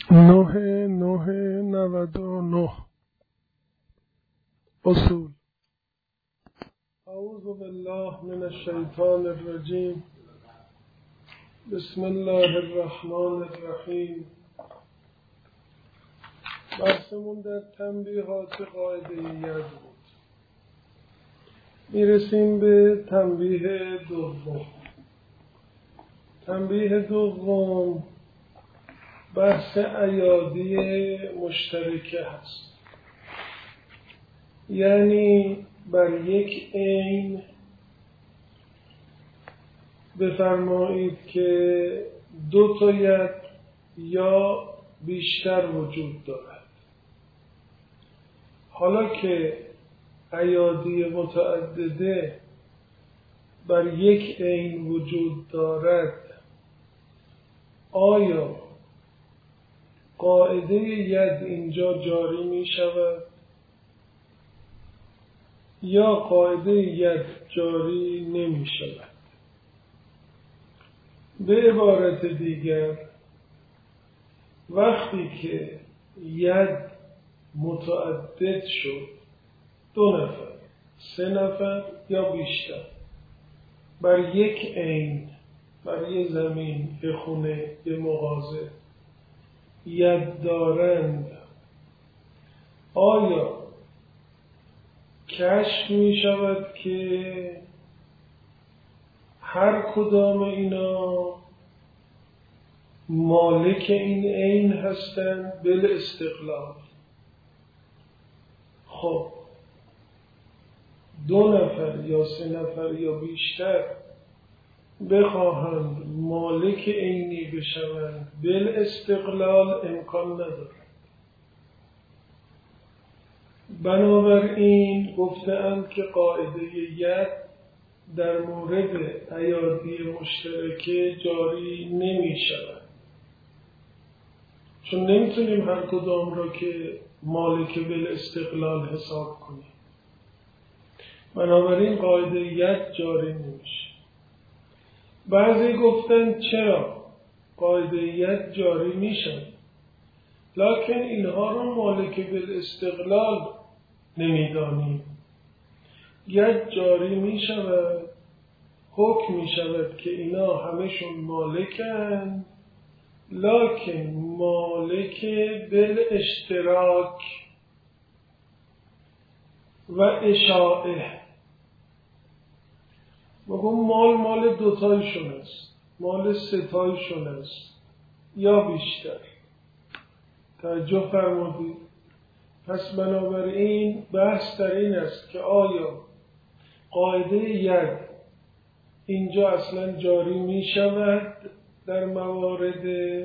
99 اصول. اعوذ بالله من الشیطان الرجیم. بسم الله الرحمن الرحیم. بحثمون در تنبیهات قاعده ید بود. میرسیم به تنبیه دوم. تنبیه دوم بحث ایادی مشترکه هست، یعنی بر یک عین بفرمایید که دو تا ید یا بیشتر وجود دارد. حالا که ایادی متعدده بر یک عین وجود دارد، آیا قاعده ید اینجا جاری می شود یا قاعده ید جاری نمی شود؟ به عبارت دیگر، وقتی که ید متعدد شد، 2 نفر، 3 نفر یا بیشتر بر یک عین، بر یک زمین، یک خونه، یک مغازه ید دارند، آیا کشف می شود که هر کدام اینا مالک این عین هستند بالاستقلال؟ خب 2 نفر یا 3 نفر یا بیشتر بخواهند مالک عینی بشوند بالاستقلال امکان ندارد. بنابراین گفتند که قاعده ید در مورد ایادی مشترکه جاری نمی شود، چون نمیتونیم هر کدام را که مالک بالاستقلال حساب کنیم. بنابراین قاعده ید جاری نمیشه. بعضی گفتن چرا قاعده ید جاری میشن، لکن اینها رو مالک بالاستقلال نمیدانیم. ید جاری میشود، حکم میشود که اینا همشون مالکن، لکن مالک بالاشتراک و اشاعه. بگم مال 2 تایشون است، مال 3 تایشون است یا بیشتر. توجه فرمودید؟ پس بنابراین بحث در این است که آیا قاعده ید اینجا اصلا جاری می شود در موارد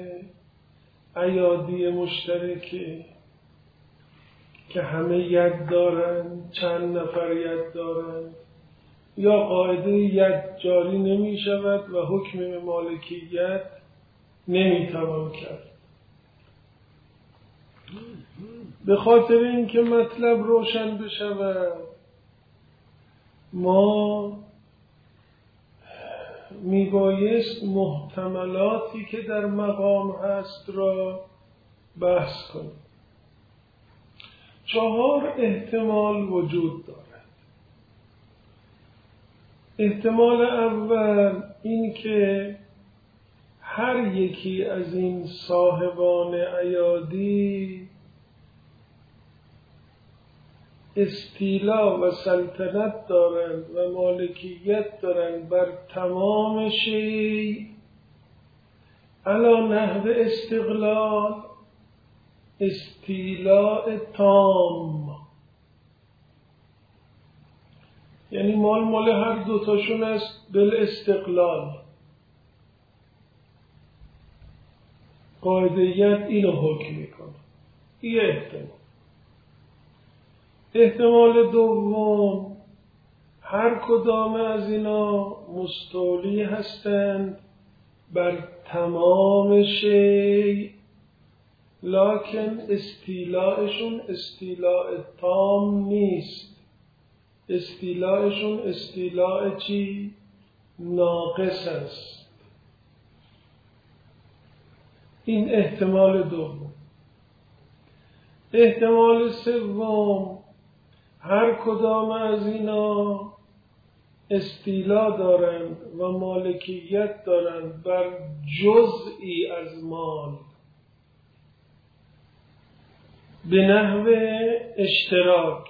ایادی مشترکه که همه ید دارند، چند نفر ید دارند، یا قاعده ید جاری نمی شود و حکم مالکیت نمی توان کرد. به خاطر اینکه مطلب روشن بشود، ما میبایست محتملاتی که در مقام هست را بحث کنیم. 4 احتمال وجود دارد. احتمال اول این که هر یکی از این صاحبان ایادی استیلا و سلطنت دارند و مالکیت دارند بر تمام شیء علی نحو استقلال، استیلاء تام. یعنی مال هر 2 تاشون است بالاستقلال. قاعده ید اینو حکم میکنه. این احتمال. احتمال دوم، هر کدام از اینا مستولی هستند بر تمام شیء، لکن استیلاءشون استیلاء تام نیست. استیلاءشون استیلاء چی؟ ناقص است. این احتمال دوم. احتمال سوم، هر کدام از اینا استیلا دارند و مالکیت دارند بر جزئی از مال به نحو اشتراک،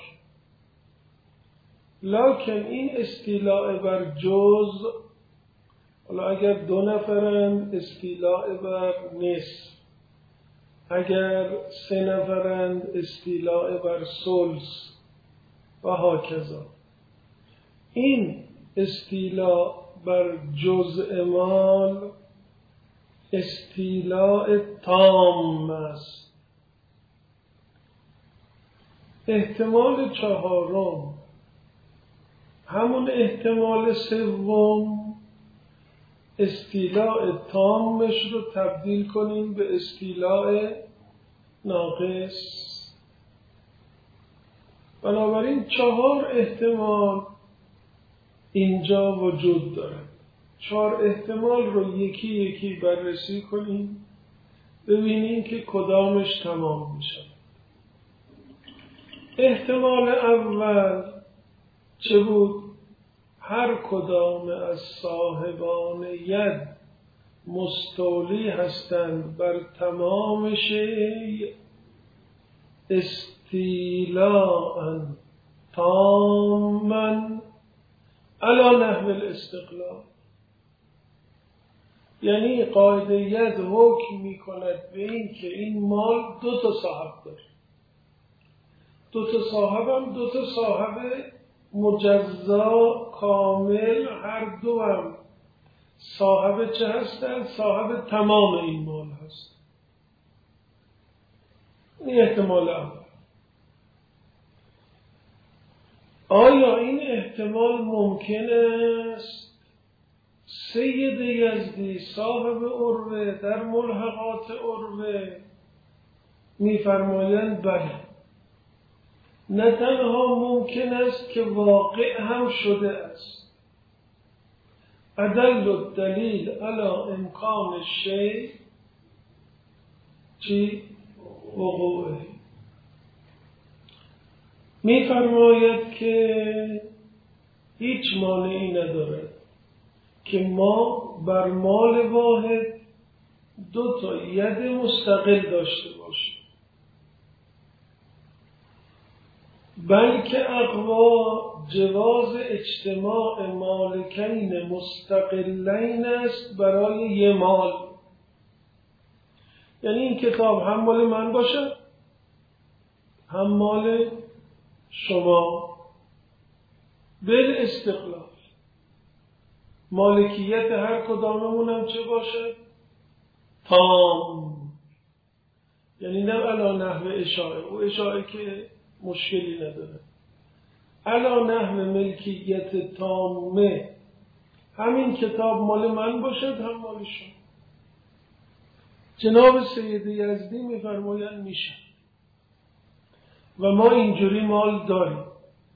لکن این استیلاء بر جزء، حالا اگر 2 نفرند استیلاء بر نصف، اگر 3 نفرند استیلاء بر ثلث و هاکذا. این استیلاء بر جزء مال استیلاء تام است. احتمال چهارم، همون احتمال سوم، استیلاء تامش رو تبدیل کنیم به استیلاء ناقص. بنابراین 4 احتمال اینجا وجود داره. 4 احتمال رو یکی یکی بررسی کنیم، ببینیم که کدامش تمام میشه. احتمال اول چه بود؟ هر کدام از صاحبان ید مستولی هستند بر تمام شیء استیلاء تاما علی نحو الاستقلال. یعنی قاعده ید حکم می کند به این که این مال 2 تا صاحب داره. 2 تا صاحب هم 2 تا صاحب مجزا کامل، هر دو هم صاحب چه هستند؟ صاحب تمام این مال هست. این احتمال اول. آیا این احتمال ممکن است سید یزدی صاحب عروه در ملحقات عروه می‌فرمایند بله، نه تنها ممکن است که واقع هم شده است. ادل الدلیل علی امکان الشیء چی؟ وقوعه. می‌فرماید که هیچ مانعی ندارد که ما بر مال واحد 2 تا ید مستقل داشته باشیم، بلکه اقوا جواز اجتماع مالکین مستقلین است برای یه مال. یعنی این کتاب هم مال من باشه هم مال شما، بل استقلال. مالکیت هر کداممون هم چه باشه؟ تام. یعنی نه علی نحو اشاعه، او اشاعه که مشکلی نداره، علی نحو ملکیت تامه، همین کتاب مال من باشد هم مال شما. جناب سید یزدی میفرمایند میشه و ما اینجوری مال داریم.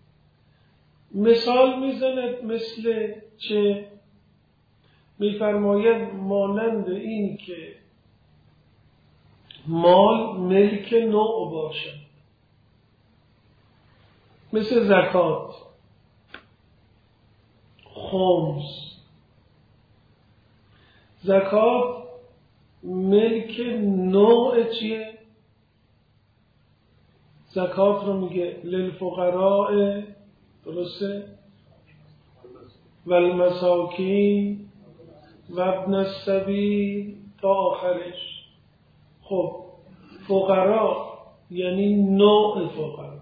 مثال میزند مثل چه؟ میفرماید مانند این که مال ملک نوع باشد، مثل زکات، خمس. زکات ملک نوع چیه؟ زکات رو میگه للفقراء، درسته؟ والمساکین و ابن السبیل تا آخرش. خب فقرا یعنی نوع فقرا.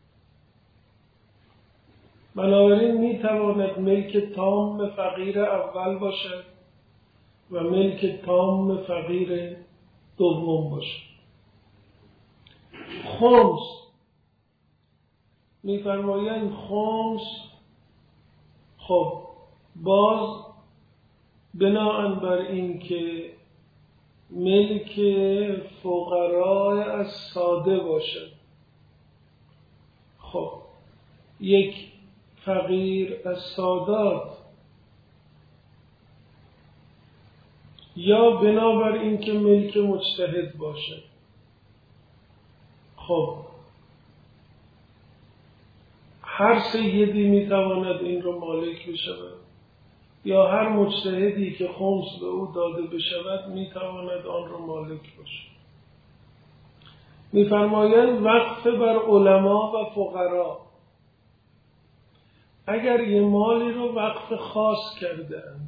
بنابراین میتواند ملک تام فقیر اول باشد و ملک تام فقیر دوم باشد. خمس میفرمایند خمس، خب باز بناء بر این که ملک فقرای از ساده باشد، خب یک فقیر از سادات یا بنابر اینکه ملک مجتهد باشه. خب هر سیدی میتواند این رو مالک بشود یا هر مجتهدی که خمس به او داده بشود میتواند آن رو مالک باشه. میفرمایند وقف بر علما و فقرا. اگر یه مالی رو وقف خاص کردند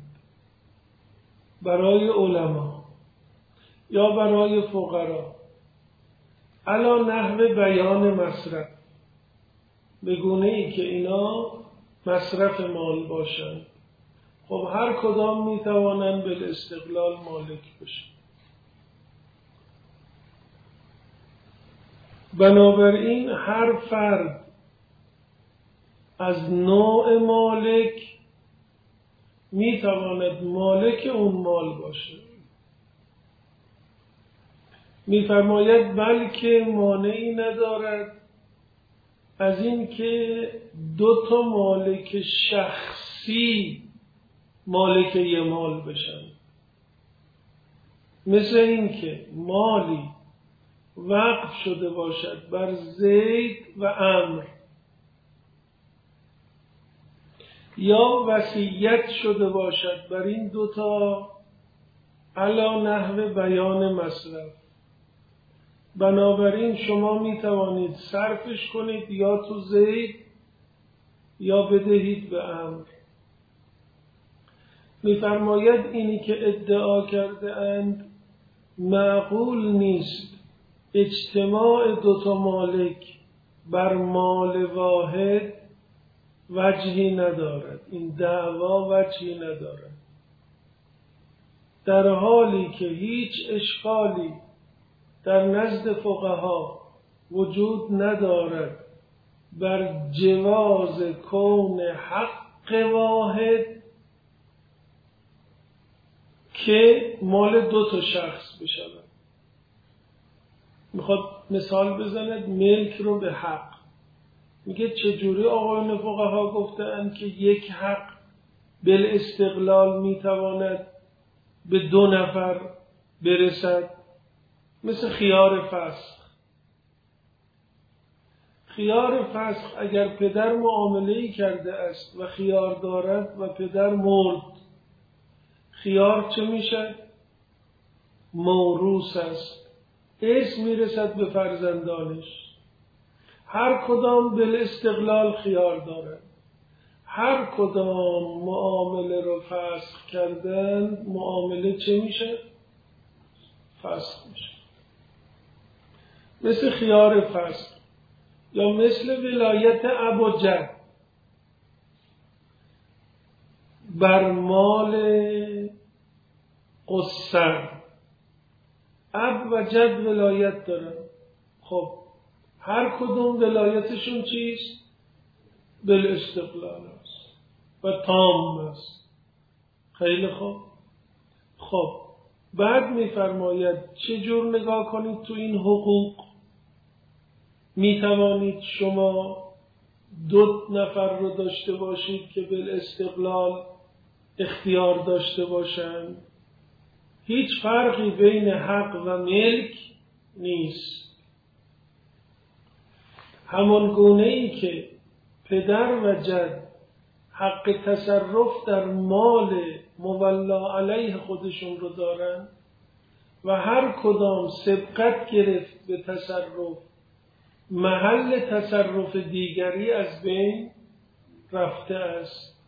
برای علما یا برای فقرا علی نحو بیان مصرف، به گونه ای که اینا مصرف مال باشند، خب هر کدام میتوانند بالاستقلال مالک بشن. بنابراین هر فرد از نوع مالک میتواند مالک اون مال باشه. میفرماید بلکه مانعی ندارد از این که دو تا مالک شخصی مالک یه مال بشن. مثل این که مالی وقف شده باشد بر زید و عمرو یا وصیت شده باشد بر این دوتا علی نحو بیان مصرف، بنابراین شما می توانید صرفش کنید یا تو زید یا بدهید به عمرو. می‌فرماید اینی که ادعا کرده اند معقول نیست اجتماع دوتا مالک بر مال واحد وجهی ندارد. این دعوا وجهی ندارد، در حالی که هیچ اشکالی در نزد فقها وجود ندارد بر جواز کون حق واحد که مال دو تا شخص بشود. میخواد مثال بزند ملک رو به حق. میگه چجوری آقایون فقها گفتند که یک حق بالاستقلال میتواند به دو نفر برسد؟ مثل خیار فسخ. خیار فسخ اگر پدر معامله‌ای کرده است و خیار دارد و پدر مرد، خیار چه میشه؟ موروث است، ارث میرسد به فرزندانش. هر کدام بالاستقلال خیار دارد. هر کدام معامله رو فسخ کردن، معامله چه میشه؟ فسخ میشه. مثل خیار فسخ یا مثل ولایت اب و جد بر مال قصر. اب و جد ولایت دارن. خب هر کدوم ولایتشون چیست؟ بالاستقلال است و تام است. خیلی خوب. خب بعد میفرماید چه جور نگاه کنید تو این حقوق؟ میتوانید شما دو نفر رو داشته باشید که بالاستقلال اختیار داشته باشند. هیچ فرقی بین حق و ملک نیست. همان گونه‌ای که پدر و جد حق تصرف در مال مولا علیه خودشون رو دارن و هر کدام سبقت گرفت به تصرف، محل تصرف دیگری از بین رفته است.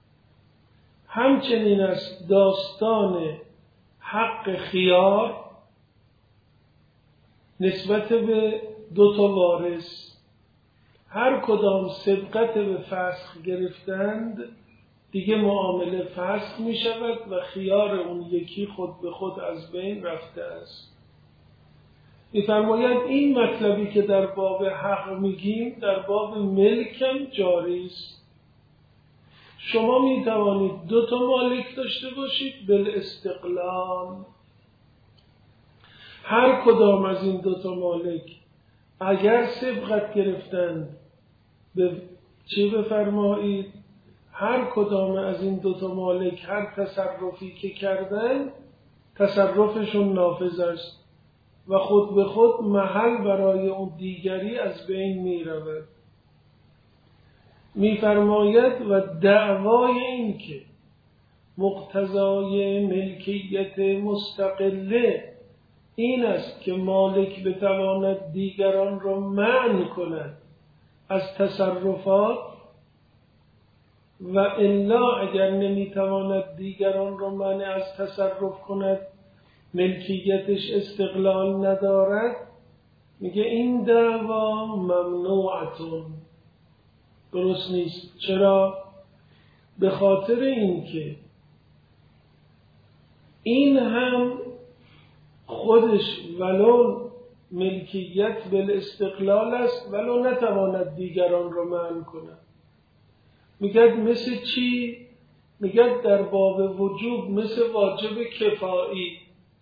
همچنین است داستان حق خیار نسبت به دو تا وارث. هر کدام سبقت به فسخ گرفتند، دیگه معامله فسخ می شود و خیار اون یکی خود به خود از بین رفته است. می‌فرماید این مطلبی که در باب حق میگیم در باب ملکم جاری است. شما می توانید دو تا مالک داشته باشید بالاستقلال. هر کدام از این دو تا مالک اگر سبقت گرفتند به چی بفرمایید؟ هر کدام از این دو تا مالک هر تصرفی که کردن تصرفشون نافذ است و خود به خود محل برای اون دیگری از بین می رود. می فرماید و دعوای این که مقتضای ملکیت مستقله این است که مالک بتواند دیگران را منع کند از تصرفات و الا اگر نمیتواند دیگران را منع از تصرف کند ملکیتش استقلال ندارد، میگه این دعوا ممنوعتون، درست نیست. چرا؟ به خاطر اینکه این هم خودش ولو ملکیت بالاستقلال است ولو نتواند دیگران را منع کند. میگه مثل چی؟ میگه در باب وجوب مثل واجب کفایی.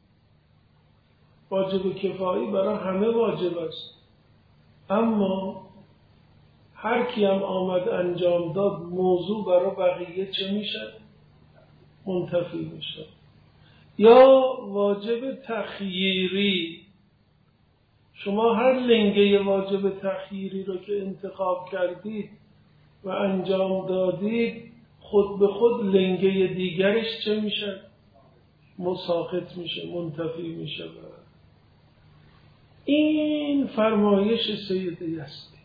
واجب کفایی برای همه واجب است، اما هر کی هم آمد انجام داد موضوع برای بقیه چه میشه؟ منتفی میشه. یا واجب تخییری، شما هر لنگه واجب تخییری رو که انتخاب کردید و انجام دادید خود به خود لنگه دیگرش چه میشه؟ مساقط میشه، منتفی میشه. این فرمایش سید یزدی.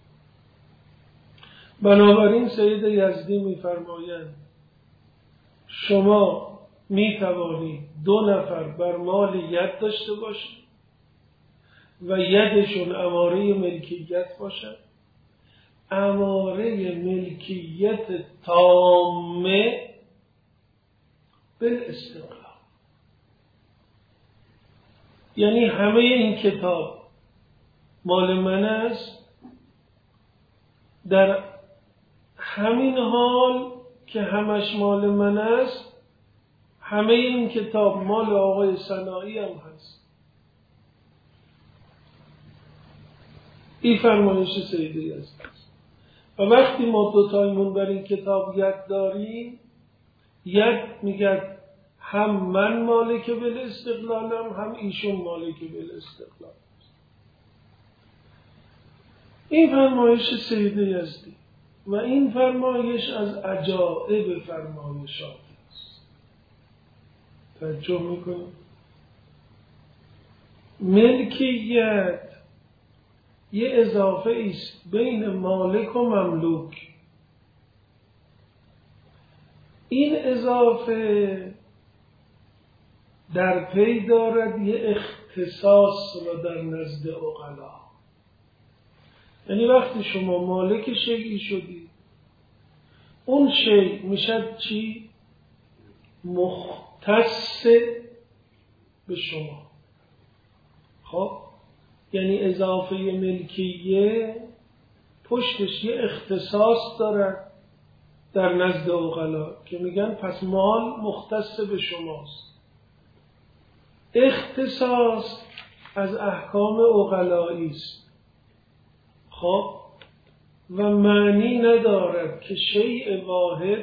بنابراین سید یزدی میفرمایند شما میتوانید 2 نفر بر مال ید داشته باشید و یدشون اماره ملکیت باشد، اماره ملکیت تامه بالاستقلال. یعنی همه این کتاب مال من است، در همین حال که همش مال من است همه این کتاب مال آقای صناعی هم هست. این فرمایش سید یزدی است. و وقتی ما 2 تایمون بر این کتاب ید داریم، ید میگه هم من مالک بالاستقلالم هم ایشون مالک بالاستقلال. این فرمایش سید یزدی و این فرمایش از عجائب فرمایشات است. توجه میکنید؟ ملکیت یه اضافه است بین مالک و مملوک. این اضافه در پی دارد یه اختصاص را در نزد عقلا. یعنی وقتی شما مالک شیئی شدی، اون شیء میشه چی؟ مختص به شما. خب یعنی اضافه ملکیه پشتش یه اختصاص دارد در نزد عقلا که میگن پس مال مختص به شماست. اختصاص از احکام عقلایی است. خب و معنی ندارد که شیء واحد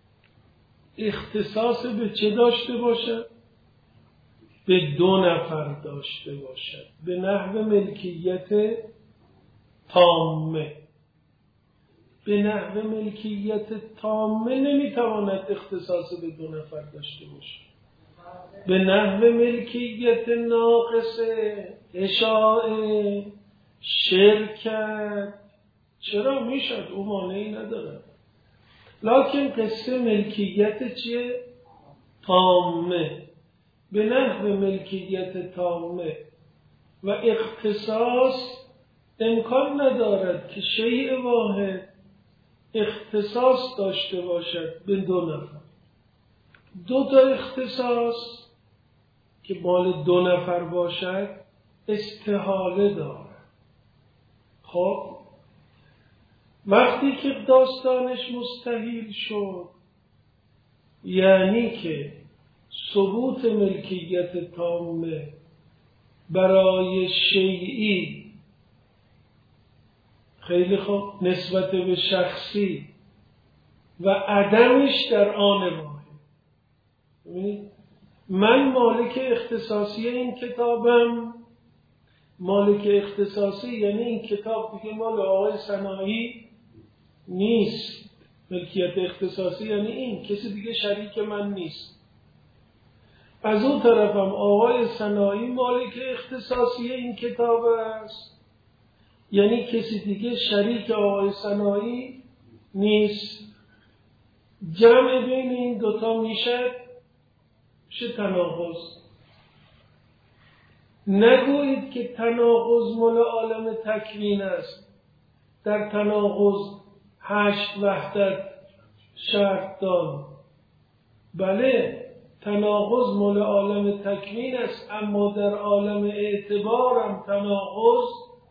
اختصاص به چه داشته باشد؟ به 2 نفر داشته باشد، به نحو ملکیت تامه. به نحو ملکیت تامه نمیتواند اختصاص به 2 نفر داشته باشد. به نحو ملکیت ناقصه، اشاعه، شرکت، چرا میشد؟ او مانعی نداره. لکن قصه ملکیت چیه؟ تامه. به نحو ملکیت تامه و اختصاص امکان ندارد که شیء واحد اختصاص داشته باشد به 2 نفر. 2 تا اختصاص که مال 2 نفر باشد استحاله دارد. خب وقتی که داستانش مستحیل شد، یعنی که ثبوت ملکیت تامه برای شیئی خیلی خوب نسبت به شخصی و عدمش در آن واحد. ببینید من مالک اختصاصی این کتابم. مالک اختصاصی یعنی این کتاب دیگه مال آقای صناعی نیست. ملکیت اختصاصی یعنی این، کسی دیگه شریک من نیست. از اون طرفم آقای صناعی مالک اختصاصی این کتاب است، یعنی کسی دیگه شریک آقای صناعی نیست. جمع بین این دوتا میشه تناقض. نگویید که تناقض مال عالم تکوین است. در تناقض 8 وحدت شرط داد. بله، تناقض مال عالم تکوین است، اما در عالم اعتبارم تناقض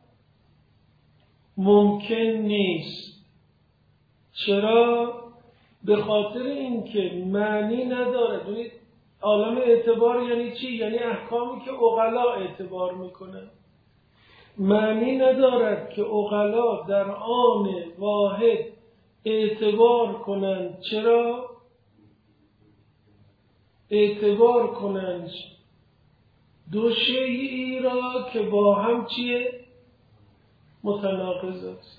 ممکن نیست. چرا؟ به خاطر اینکه معنی نداره. ببینید عالم اعتبار یعنی چی؟ یعنی احکامی که عقلا اعتبار میکنه. معنی ندارد که عقلا در آن واحد اعتبار کنند. چرا؟ اعتبار کنند دو شیئی را که با هم چیه؟ متناقض است.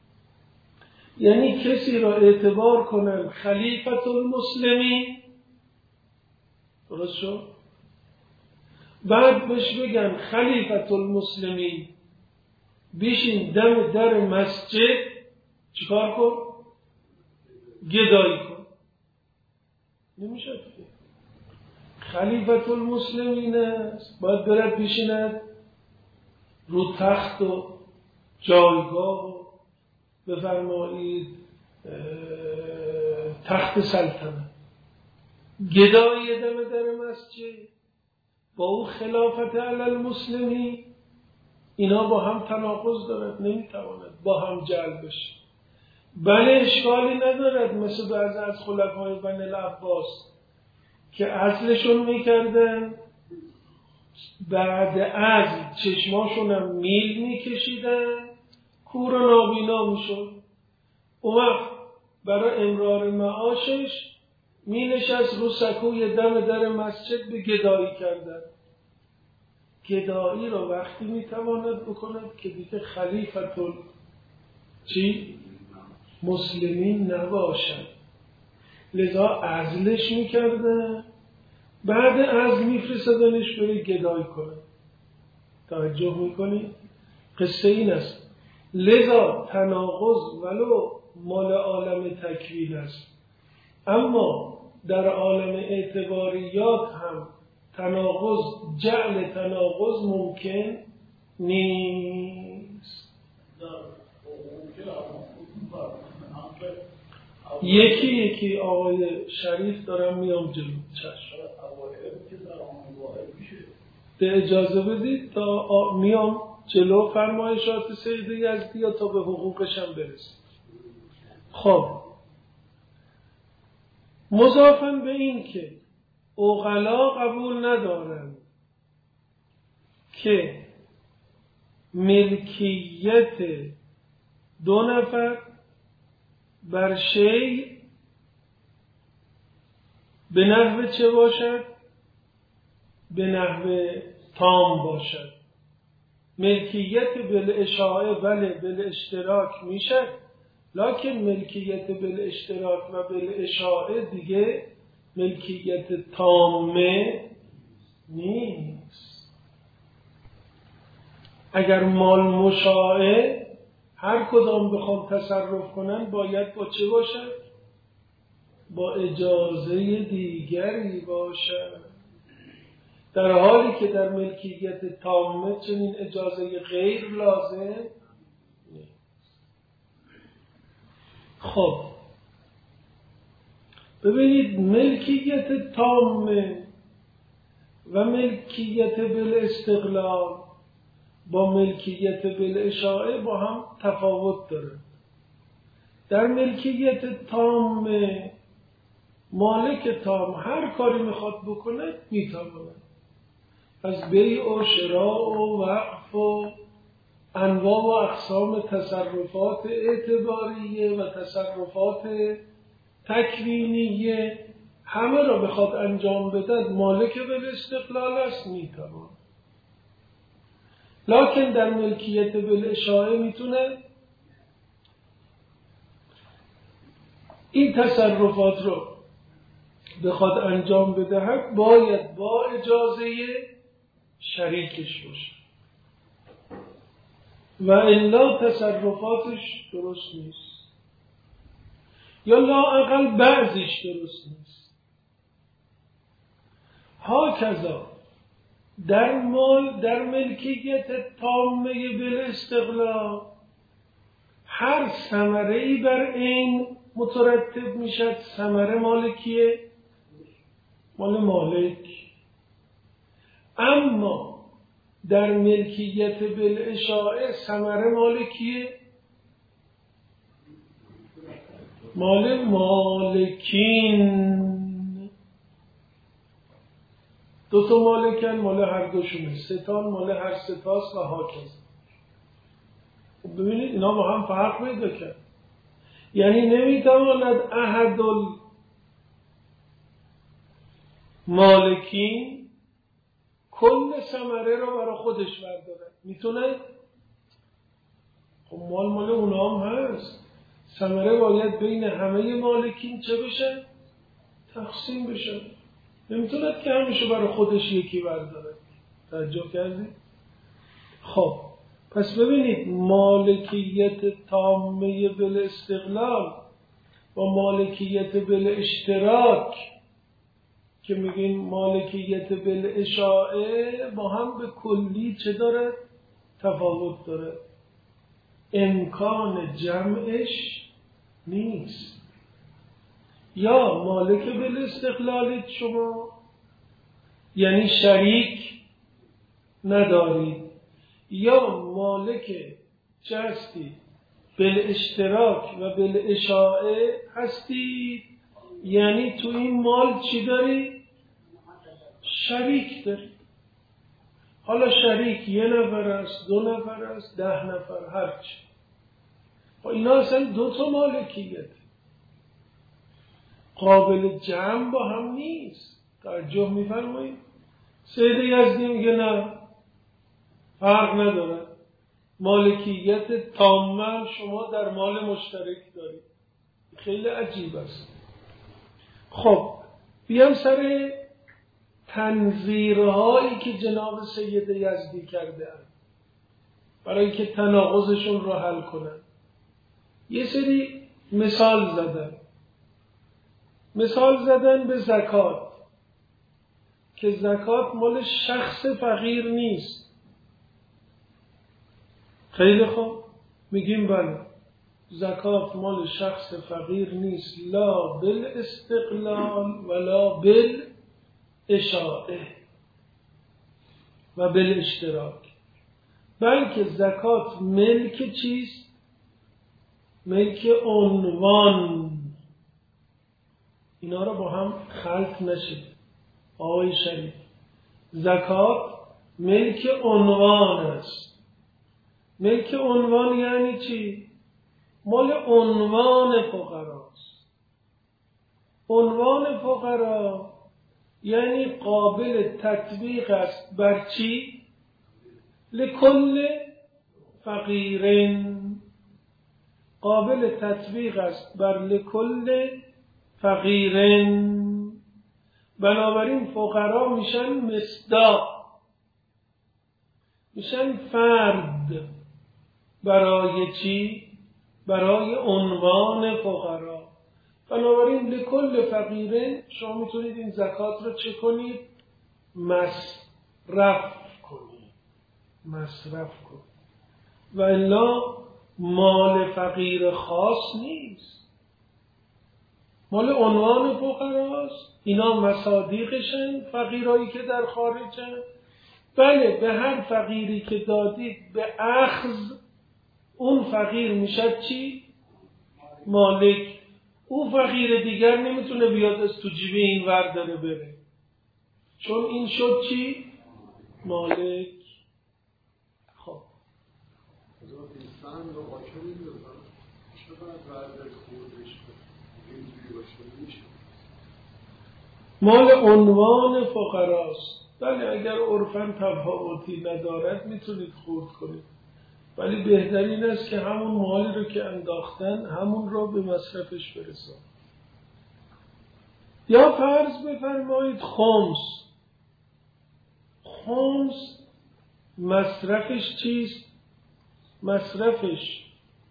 یعنی کسی را اعتبار کنند خلیفت المسلمین، درست شد؟ بعد بهش بگن خلیفت المسلمین بیشین دم در مسجد چیکار کن؟ گدایی کن. نمیشه. خلیفت المسلمین است، باید برد بیشیند رو تخت و جایگاه و بفرمایید تخت سلطنت. گدایی دم در مسجد با او خلافت علی المسلمین، اینا با هم تناقض دارد، نمیتواند با هم جلب بشه. بله اشکالی ندارد مثل بعضی از خلفای بنی العباس که عزلشون میکردن، بعد عزل چشماشون هم میل میکشیدن، کور و نابینا میشد. اون وقت برای امرار معاشش می نشست رو سکوی دم در مسجد به گدایی کردن. گدایی را وقتی می تواند بکند که دیگه خلیفت مسلمین نباشد. لذا عزلش می کردن، بعد عزل می فرستادنش بره گدایی کنه. توجه می کنی؟ قصه این است. لذا تناقض ولو مال عالم تکوین است، اما در عالم اعتباریات هم تناقض، جعل تناقض ممکن نیست. یکی آقای شریف دارم میام جلو. چشم به اجازه بدید تا میام جلو فرمایشات سید یزدی تا به حقوقشم برسیم. خب مضافاً به این که عقلا قبول ندارند که ملکیت دو نفر بر شیء به نحو چه باشد؟ به نحو تام باشد. ملکیت بالاشاعه بله بالاشتراک میشه، لکن ملکیت بالاشتراک و بالاشاعه دیگه ملکیت تامه نیست. اگر مال مشاعه هر کدام بخوام تصرف کنن باید با چه باشد؟ با اجازه دیگری باشد، در حالی که در ملکیت تامه چنین اجازه غیر لازم نیست. خب ببینید ملکیت تامه و ملکیت بالاستقلال با ملکیت بالاشاعه با هم تفاوت داره. در ملکیت تامه مالک تام هر کاری میخواد بکنه میتواند، از بیع و شراء و وقف و انواع و اقسام تصرفات اعتباریه و تصرفات تکوینیه همه را بخواد انجام بدهد مالک بالاستقلال است، میتوان. لکن در ملکیت بالاشاعه میتونه این تصرفات رو بخواد انجام بدهد باید با اجازه شریکش باشه و الا تصرفاتش درست نیست یا لااقل بعضیش درست نیست. هاکذا در مال، در ملکیت تامه بالاستقلال هر ثمره‌ای بر این مترتب میشد ثمره مالکیه، مال مالک. اما در ملکیت بالاشاعه ثمره مالکیه، مال مالکین. دو تا مالکن، مال هر دوشونه، ستان مال هر ستاست و هاکذا. ببینید اینا با هم فرق پیدا کرد. یعنی نمیتواند احد المالکین کل ثمره رو برای خودش برداره. میتونه؟ خب مال اونا هم هست. ثمره باید بین همه مالکین چه بشه؟ تقسیم بشه. نمیتونه که همیشه برای خودش یکی برداره. توجه کردید؟ خب پس ببینید مالکیت تامه بالاستقلال و مالکیت بالاشتراک که میگیم مالکیت بالاشاعه با هم به کلی چه داره؟ تفاوت داره. امکان جمعش نیست. یا مالک بالاستقلالید شما یعنی شریک ندارید، یا مالک چه هستید؟ بالاشتراک و بالاشاعه هستید، یعنی تو این مال چی داری؟ شریک داری. حالا شریک یه نفر است، دو نفر است، 10 نفر، هرچی. و اینا اصلا دو تا مالکیت قابل جمع با هم نیست. توجه می‌فرمایید؟ سید یزدی میگه نه، فرق نداره، مالکیت تامه شما در مال مشترک دارید. خیلی عجیب است. خب بیام سر تنظیرهایی که جناب سید یزدی کرده اند برای که تناقضشون رو حل کنن. یه سری مثال زدن به زکات که زکات مال شخص فقیر نیست. خیلی خوب، میگیم بله زکات مال شخص فقیر نیست، لا بالاستقلال ولا بالاشاعه و بالاشتراک، بلکه زکات ملک چیست؟ ملک عنوان. اینا رو با هم خلط نشید آقای شریف. زکات ملک عنوان است. ملک عنوان یعنی چی؟ مال عنوان فقراست. عنوان فقرا یعنی قابل تطبیق است بر چی؟ لکل فقیرین. قابل تطبیق است بر لکل فقیرین. بنابراین فقرا میشن مصداق، میشن فرد برای چی؟ برای عنوان فقرا. بنابراین لکل فقیرین شما میتونید این زکات رو چه کنید؟ مصرف کنید. و الا مال فقیر خاص نیست، مال عنوان فقراست. اینا مصادیقشن، فقیرایی که در خارجن. بله به هر فقیری که دادید به اخذ اون فقیر میشد چی؟ مالک. اون فقیر دیگر نمیتونه بیاد از تو جیب این ورداره بره، چون این شد چی؟ مالک. خب انسان رو آچه میدونم چقدر ورداری خودش اینجوری باشه میشه؟ مال عنوان فقراست. ولی اگر عرفاً تفاوتی ندارد میتونید خرد کنید، ولی بهترین است که همون مالی رو که انداختن همون رو به مصرفش برسان. یا فرض بفرمایید خمس مصرفش چیست؟ مصرفش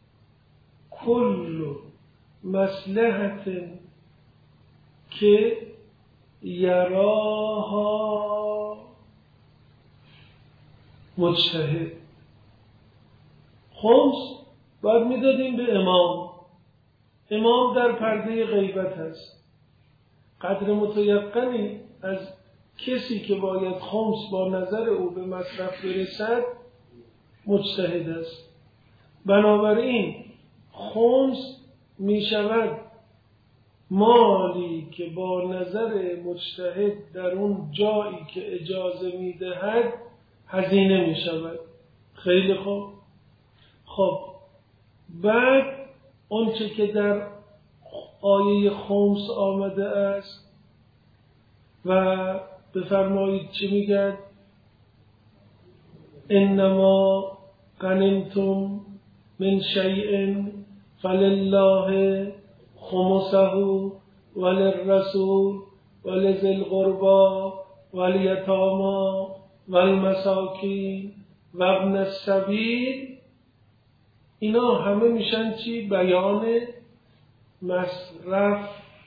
کل مصلحت که یراها مجتهد. خمس باید میدادیم به امام در پرده غیبت هست. قدر متیقنی از کسی که باید خمس با نظر او به مصرف برسد مجتهد است. بنابراین خمس می شود مالی که با نظر مجتهد در اون جایی که اجازه می دهد هزینه می شود. خیلی خوب. بعد اونچه که در آیه خمس آمده است و بفرمایید چی میگن؟ انما غنمتم من شیء فلله خمسه وللرسول ولذی القربى والیتامی والمساکین و ابن السبیل. اینا همه میشن چی؟ بیان مصرف.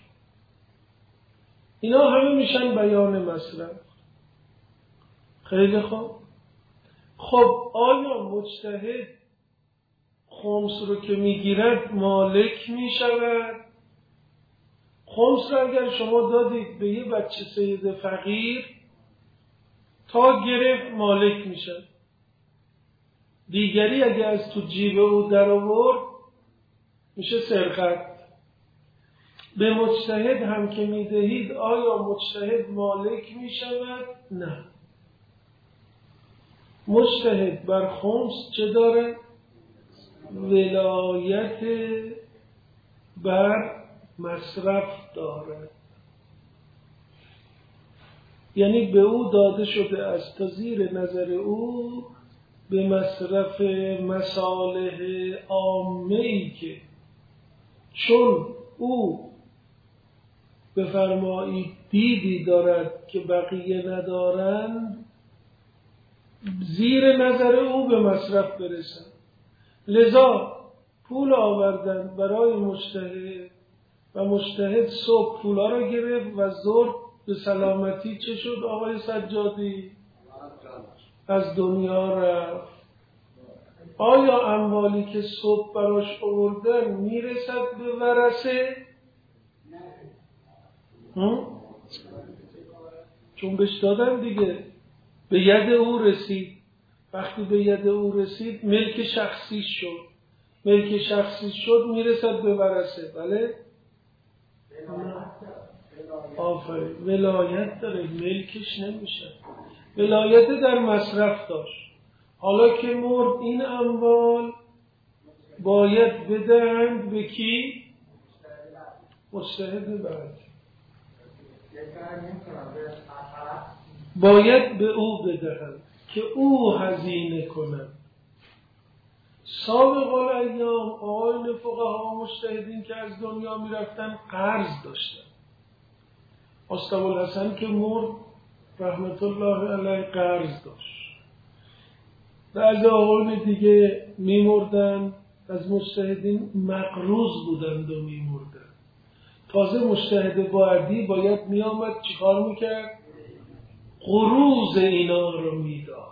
اینا همه میشن بیان مصرف. خیلی خوب. خب آیا مجتهد خمس رو که میگیرد مالک میشود؟ خمس رو اگر شما دادید به یه بچه سید فقیر تا گرفت مالک میشه. دیگری اگر از تو جیب او در آورد میشه سرقت. به مجتهد هم که میدهید آیا مجتهد مالک میشود؟ نه. مجتهد بر خمس چه داره؟ ولایت بر مصرف دارد. یعنی به او داده شده است تا زیر نظر او به مصرف مصالح عامه‌ای که چون او بفرمایید دیدی دارد که بقیه ندارند زیر نظر او به مصرف برسند. لذا پول آوردن برای مجتهد و مجتهد صبح پولا را گرفت و ظهر به سلامتی چه شد آقای سجادی؟ از دنیا رفت. آیا اموالی که صبح براش آوردن میرسد به ورثه؟ چون بهش دادن دیگه، به ید او رسید. وقتی به ید او رسید ملک شخصی شد. ملک شخصی شد میرسد به ورثه. بله؟ آفرین. ولایت داره، ملکش نمیشه. ولایت در مصرف داشت. حالا که مرد این اموال باید بدهند به کی؟ مجتهد بعد. باید به او بدهند که او هزینه کند. سابق الایام آقایون فقها و مجتهدین که از دنیا میرفتن قرض داشتن. مصطفی که مرد رحمت الله علیه قرض داشت. بعضی آقایون دیگه میمردن از مجتهدین مقروض بودند و میمردن. تازه مجتهد بعدی باید میامد چیکار میکرد؟ قروض اینا رو میداد.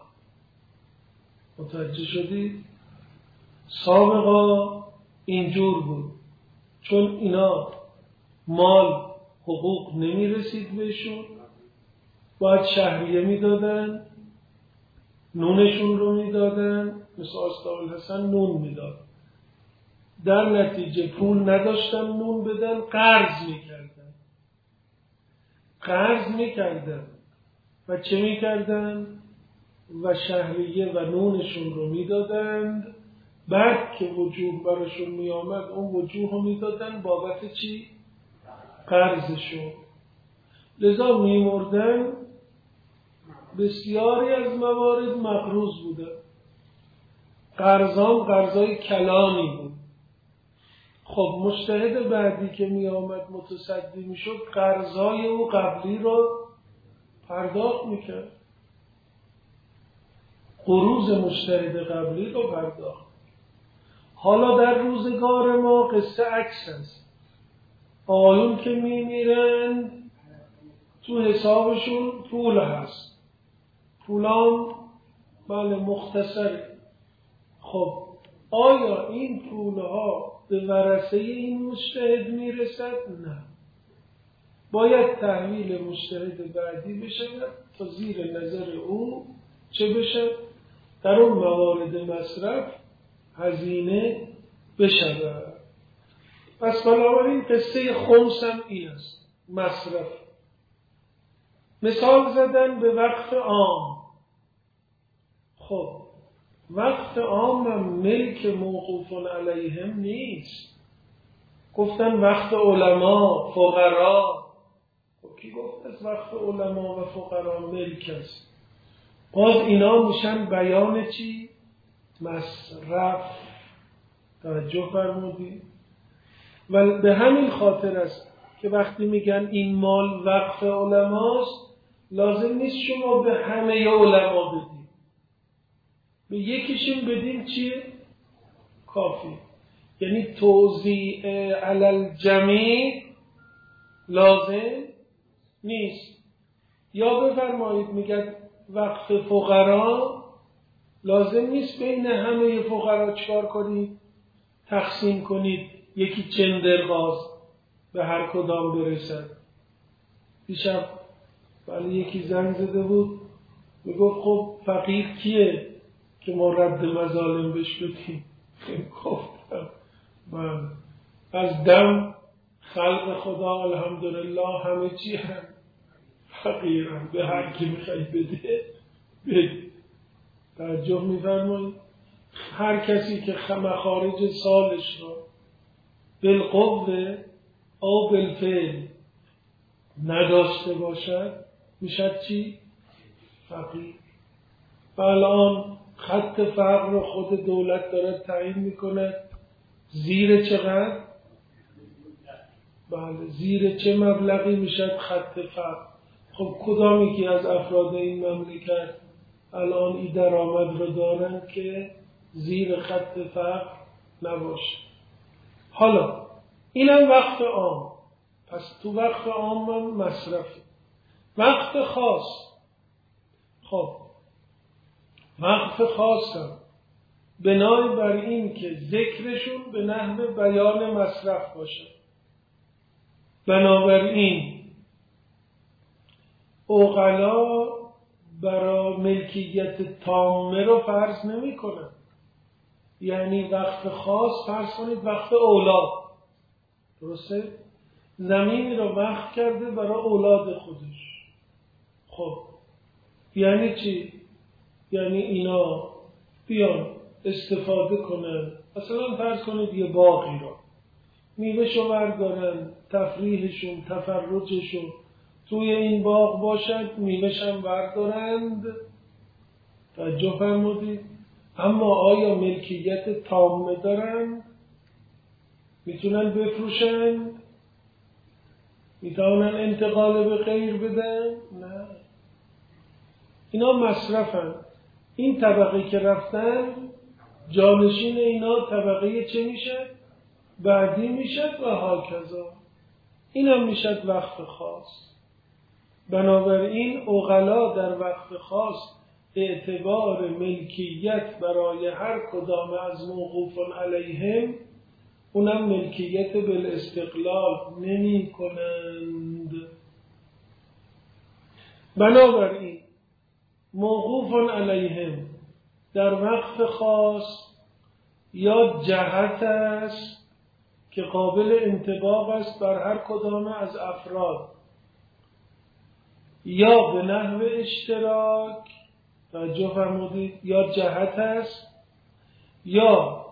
متوجه شدید؟ سابقا اینجور بود. چون اینا مال حقوق نمیرسید بهشون، باید شهریه میدادن، نونشون رو میدادن، مثل استادالحسن نون میداد. در نتیجه پول نداشتن نون بدن، قرض میکردن و چه میکردن؟ و شهریه و نونشون رو میدادند. بعد که وجوه براشون میامد اون وجوه رو میدادن بابت چی؟ قرضشون. لذا میمردن بسیاری از موارد مقروض بوده. قرضام قرضای کلانی بود. خب مجتهد بعدی که می آمد متصدی می شد قرضای او قبلی رو پرداخت می کرد. قروض مجتهد قبلی رو پرداخت. حالا در روزگار ما قصه عکس است. آقایون که می میرن تو حسابشون پول هست. پولان بله مختصره. خب آیا این پولها به ورثه این مجتهد میرسد؟ نه. باید تحویل مجتهد بعدی بشه تا زیر نظر او چه بشه؟ در اون موارد مصرف هزینه بشه. پس بنابراین قصه خمس هم این است، مصرف. مثال زدن به وقف عام. خب وقف عام هم ملک موقوف علیهم نیست. گفتن وقف علما، فقرا. خب کی گفت از وقف علما و فقرا ملک است؟ باز اینا میشن بیان چی؟ مصرف. توجه فرمودید؟ و به همین خاطر است که وقتی میگن این مال وقف علماست، لازم نیست شما به همه علما بدید. به یکیشون بدین چیه؟ کافی. یعنی توزیع علی الجمیع لازم نیست. یا بفرمایید میگن وقف فقرا، لازم نیست بین همه فقرا چکار کنید؟ تقسیم کنید، یکی چندرغاز به هر کدام برسد. دیشب ولی یکی زنگ زده بود میگفت خب فقیر کیه که ما رد مظالم بهش بدیم؟ گفتم من از دم خلق خدا الحمدلله همه چی هم فقیرم، به هر کی میخوای بده بده. توجه میفرمایید؟ هر کسی که مخارج سالش رو بالقوه او بالفعل نداشته باشد میشد چی؟ فقیر. و الان خط فقر رو خود دولت داره تعیین میکنه. زیر چقدر؟ بله زیر چه مبلغی میشد خط فقر؟ خب کدام یکی از افراد این مملکت الان این درآمد رو دارن که زیر خط فقر نباشه؟ حالا اینم وقت عام. پس تو وقت عام هم مصرفی. وقت خاص. خب وقت خاص هم بنای بر این که ذکرشون به نحو بیان مصرف باشه. بنابراین عقلا برای ملکیت تامه رو فرض نمی کنن. یعنی وقت خاص فرض کنید وقت اولاد، درسته؟ زمینی رو وقف کرده برای اولاد خودش. خب یعنی چی؟ یعنی اینا بیان استفاده کنن. مثلا فرض کنید یه باغی رو میوه‌شو بردارن، تفریحشون، تفرجشون توی این باغ باشد، میوه‌شم بردارند. توجه فرمودید؟ اما آیا ملکیت تامه دارن؟ میتونن بفروشن؟ میتونن انتقال به غیر بدن؟ نه. اینا مصرفن. این طبقه که رفتن جانشین اینا طبقه چه میشه؟ بعدی میشه و هاکذا. اینم میشه وقت خاص. بنابراین عقلا در وقت خاص اعتبار ملکیت برای هر کدام از موقوف علیهم، اونم ملکیت بالاستقلال نمی کنند. بنابراین موقوف علیهم در وقت خاص یا جهت است که قابل انطباق است بر هر کدام از افراد، یا به نحو اشتراک. توجه فرمودید؟ یا جهت است یا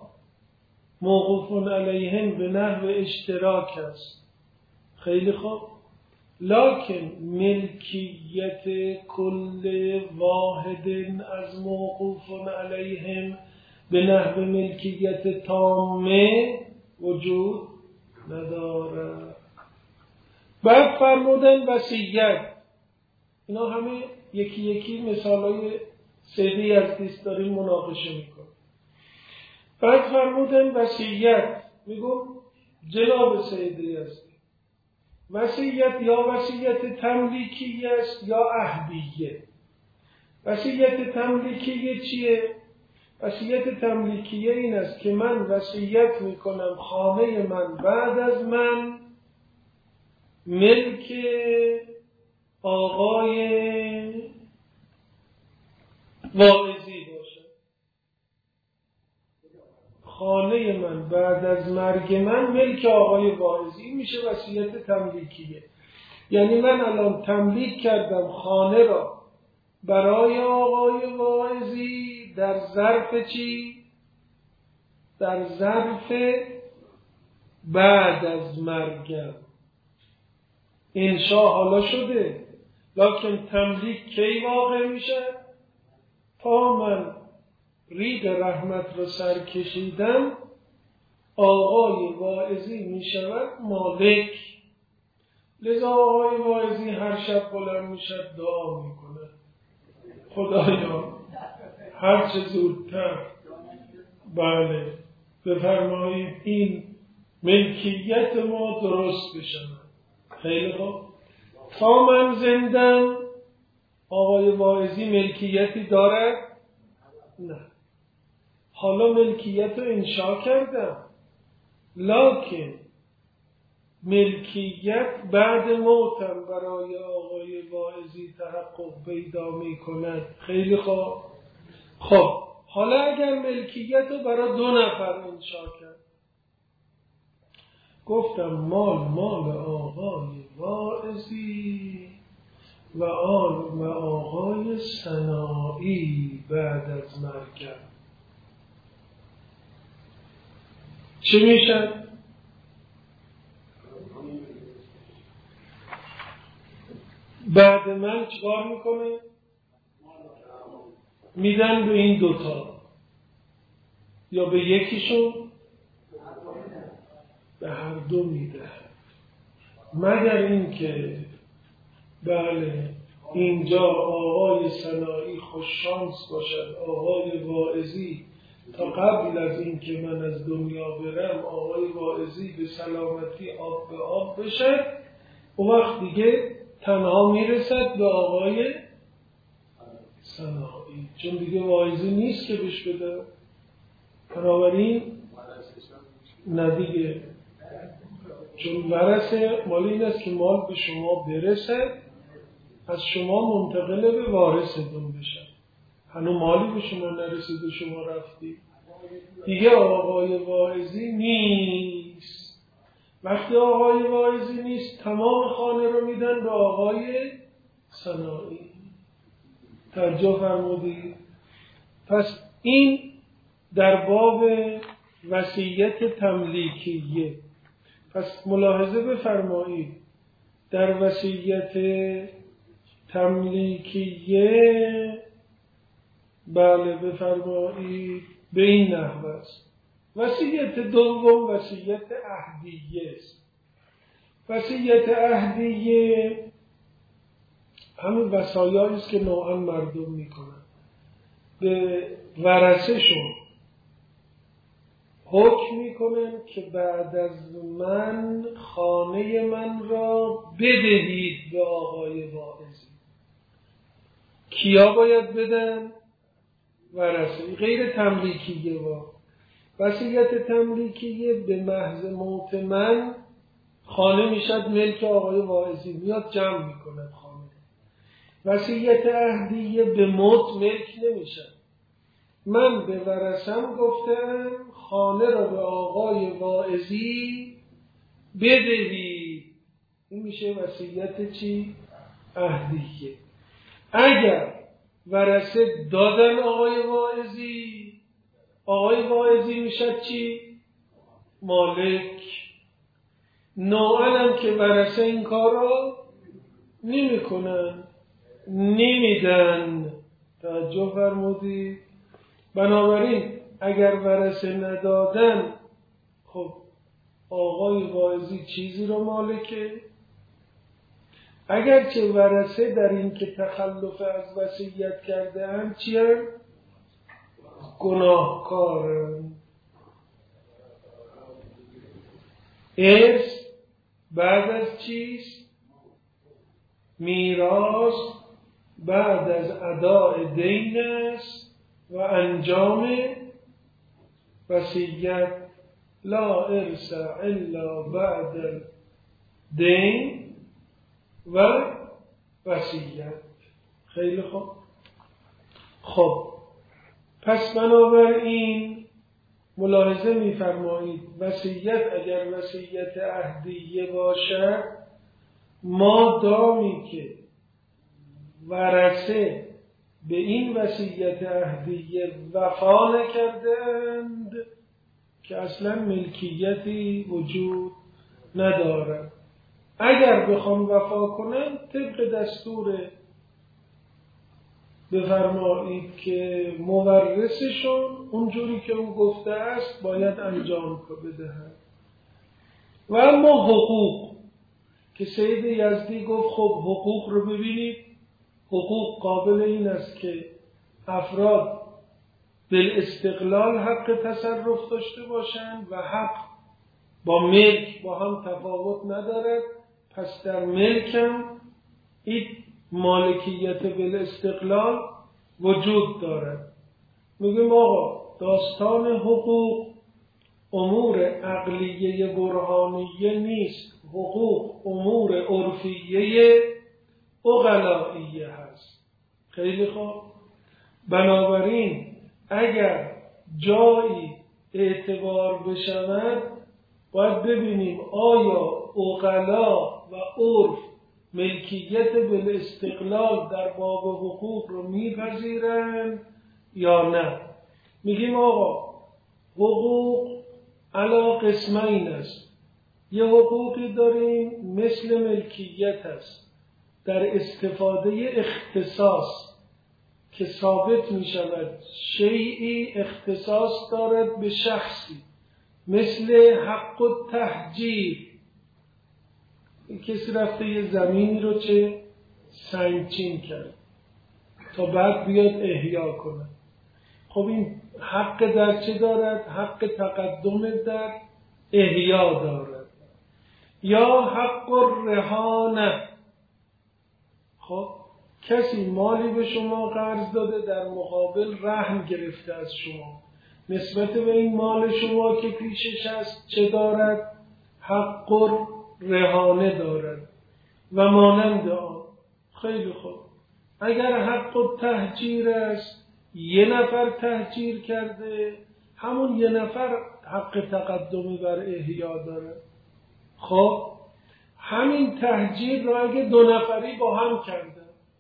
موقوف علیهم به نحو اشتراک است. خیلی خوب. لکن ملکیت کل واحد از موقوف علیهم به نحو ملکیت تامه وجود ندارد. بعد فرمودن وصیت. اینا همه یکی یکی مثالای سیدی یزدی داریم مناقشه میکنه. بعد فرمودن وصیت. میگم جناب سیدی یزدی وصیت یا وصیت تملیکی است یا عهدیه. وصیت تملیکیه چیه؟ وصیت تملیکیه این است که من وصیت میکنم خانه من بعد از من ملک آقای واعظی باشه. خانه من بعد از مرگ من ملک آقای واعظی میشه وصیت تملیکیه. یعنی من الان تملیک کردم خانه را برای آقای واعظی در ظرف چی؟ در ظرف بعد از مرگم. انشاء حالا شده، لکن تملیک کی واقع میشه؟ تا من ریگ رحمت رو سر کشیدم آقای واعظی میشود مالک. لذا آقای واعظی هر شب بلند میشد دعا میکنه خدایا هر چه زودتر بله بفرمایید این ملکیت ما درست بشود. خیلی خوب. تا من زندم آقای واعظی ملکیتی داره؟ نه. حالا ملکیت رو انشا کردم، لکن ملکیت بعد موتم برای آقای واعظی تحقق پیدا می کند. خیلی خوب. خب حالا اگر ملکیت رو برای 2 نفر انشا کرد، گفتم مال آقای واعظی و آقای سنایی بعد از مرگم چی میشن؟ بعد من چیکار میکنه؟ میدن به این 2 یا به یکیشون؟ به هر 2 میده، مگر اینکه بله اینجا آقای سنایی خوششانس باشد آقای واعظی تا قبل از اینکه من از دنیا برم آقای واعظی به سلامتی آب به آب بشه، اون وقت دیگه تنها میرسد به آقای سنایی، چون دیگه واعظی نیست که بهش بده. بنابراین نه دیگه، چون ورثه مال این است که مال به شما برسه از شما منتقل به وارثتون بشه. هنوز مالی به شما نرسید و شما رفتی دیگه آقای واعظی نیست. وقتی آقای واعظی نیست تمام خانه رو میدن به آقای سنایی. توجه فرمودید؟ پس این در باب وصیت تملیکیه. پس ملاحظه بفرمایید در وصیت تملیکیه بله بفرمایید به این نحو است. وصیت دوم وصیت عهدیه است. وصیت عهدیه همین وصایایی است که نوعا مردم میکنن، به ورثه‌شون حکم میکنن که بعد از من خانه من را بدهید به آقای واعظی. کیا باید بدن؟ ورثه. غیر تملیکیه. وصیت تملیکیه به محض موت من خانه میشد ملک آقای واعظی، میاد جمع میکنه خانه. وصیت عهدیه به موت ملک نمیشه. من به ورثم گفتم خانه را به آقای واعظی بدهید. این میشه وصیت چی؟ عهدیه. اگر ورثه دادن آقای واعظی میشه چی؟ مالک. نوعا هم که ورثه این کار را نمیکنن، نمیدن. توجه فرمودید؟ بنابراین اگر ورثه ندادن، خب آقای واعظی چیزی رو مالکه. اگرچه ورثه در این که تخلف از وصیت کرده اند چیه؟ گناهکارن. ارث بعد از چیست؟ میراث بعد از اداء دین است و انجام وصیت. لا ارث الا بعد دین و وصیت. خیلی خوب. خب پس بنابراین ملاحظه می‌فرمایید وصیت اگر وصیت عهدیه باشد، مادامی که ورثه به این وصیت عهدیه وفا نکردند که اصلا ملکیتی وجود ندارد. اگر بخوام وفا کنن طبق دستور بفرمایید که مورثشون اونجوری که او گفته است باید انجام بدهند. و اما حقوق که سید یزدی گفت خب حقوق رو ببینید، حقوق قابل این است که افراد بالاستقلال حق تصرف داشته باشند و حق با ملک با هم تفاوت ندارد. پس در ملک هم این مالکیت بالاستقلال وجود دارد. میگیم آقا داستان حقوق امور عقلیه برهانیه نیست، حقوق امور عرفیه عقلائیه هست. خیلی خوب. بنابراین اگر جایی اعتبار بشود باید ببینیم آیا عقلا و عرف ملکیت بالاستقلال در باب حقوق رو میپذیرند یا نه. میگیم آقا حقوق علی قسمین است. یه حقوقی داریم مثل ملکیت است در استفاده اختصاص که ثابت می شود شیئی اختصاص دارد به شخصی، مثل حق التهجیر. کسی رفته یه زمینی رو چه سنگچین کرد تا بعد بیاد احیا کنه. خب این حق در چه دارد؟ حق تقدم در احیا دارد. یا حق الرهانه. خب کسی مالی به شما قرض داده در مقابل رهن گرفته از شما، نسبت به این مال شما که پیشش هست چه دارد؟ حق الرهانه دارد و مانند آن. خیلی خوب. اگر حق التهجیر است، یه نفر تهجیر کرده، همون یه نفر حق تقدم بر احیا داره. خب همین تهجیر رو اگه دو نفری با هم کردن،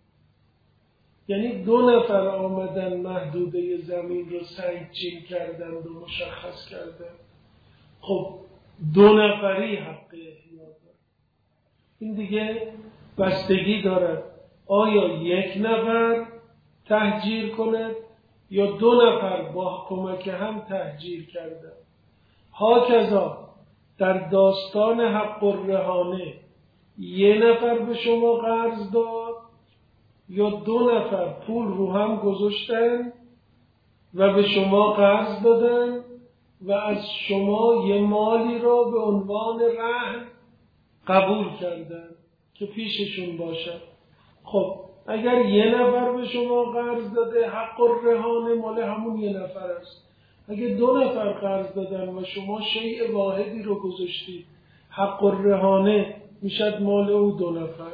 یعنی دو نفر آمدن محدوده زمین رو سنگچین کردن و مشخص کردن، خب دو نفری حق احیا داره. این دیگه بستگی دارد آیا یک نفر تهجیر کند یا دو نفر با کمک هم تهجیر کردن. هاکذا در داستان حق الرهانه یه نفر به شما قرض داد یا دو نفر پول رو هم گذاشتن و به شما قرض دادن و از شما یه مالی رو به عنوان رهن قبول کردن که پیششون باشد. خب اگر یه نفر به شما قرض داده، حق الرهانه مال همون یه نفر است. اگه دو نفر قرض دادن و شما شیء واحدی رو گذاشتید، حق الرهانه میشد مال او دو نفر.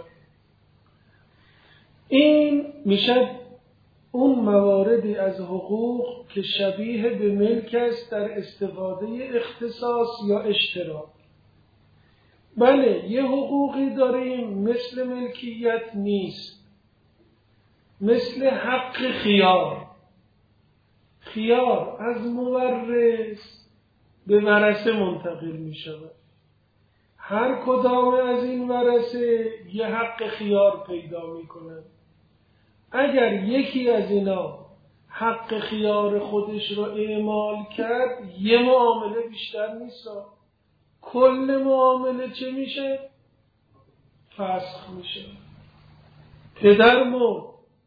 این میشد اون مواردی از حقوق که شبیه به ملک است در استفاده اختصاص یا اشتراک. بله یه حقوقی داریم مثل ملکیت نیست، مثل حق خیار. خیار از مورث به ورثه منتقل می شود. هر کدام از این ورثه یه حق خیار پیدا میکنن. اگر یکی از اینا حق خیار خودش رو اعمال کرد، یه معامله بیشتر نیست، کل معامله چه میشه؟ فسخ میشه. پدر مرد،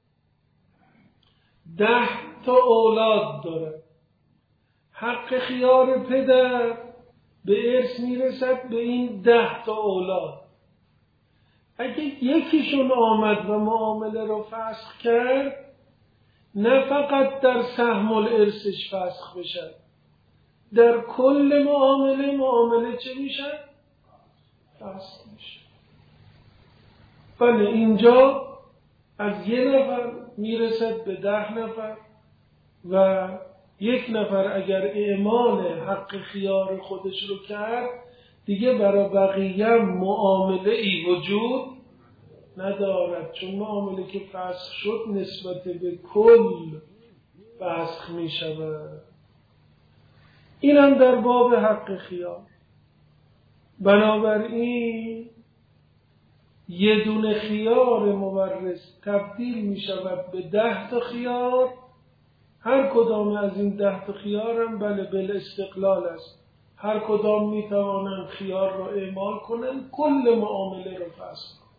10 تا اولاد داره، حق خیار پدر به ارث میرسد به این 10 تا اولاد. اگه یکیشون آمد و معامله رو فسخ کرد، نه فقط در سهم الارثش فسخ بشه، در کل معامله چه میشه؟ فسخ میشه. بله، اینجا از 1 نفر میرسد به 10 نفر و 1 نفر اگر اعمال حق خیار خودش رو کرد، دیگه برای بقیه معامله ای وجود ندارد، چون معامله که فسخ شد نسبت به کل فسخ می شود. این هم در باب حق خیار. بنابراین یه دونه خیار مورث تبدیل می شود به 10 تا خیار. هر کدام از این 10 تا خیار هم بله بالاستقلال است، هر کدام می توانند خیار را اعمال کنند، کل معامله را فسخ کنند.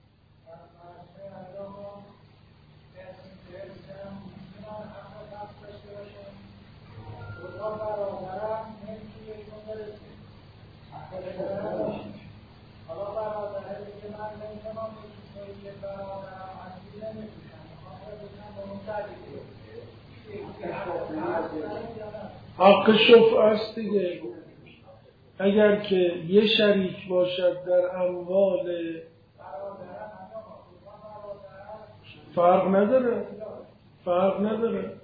حق شفع است دیگه. اگر که یه شریک باشد در اموال، فرق نداره.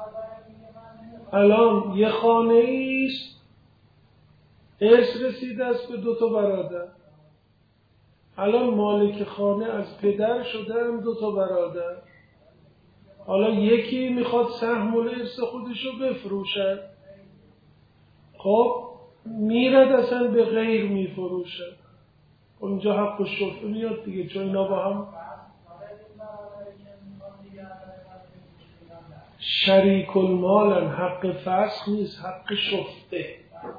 الان یه خانه ایست، ارث رسیده است به 2 تا برادر. الان مالک خانه از پدر شده هم 2 تا برادر. حالا یکی میخواد سهم الارث خودش رو بفروشه، خب میرد اصلا به غیر میفروشه، اونجا حق شفعه میاد دیگه، چون اینا با هم شریک المالن. حق فسخ نیست، حق شفعه.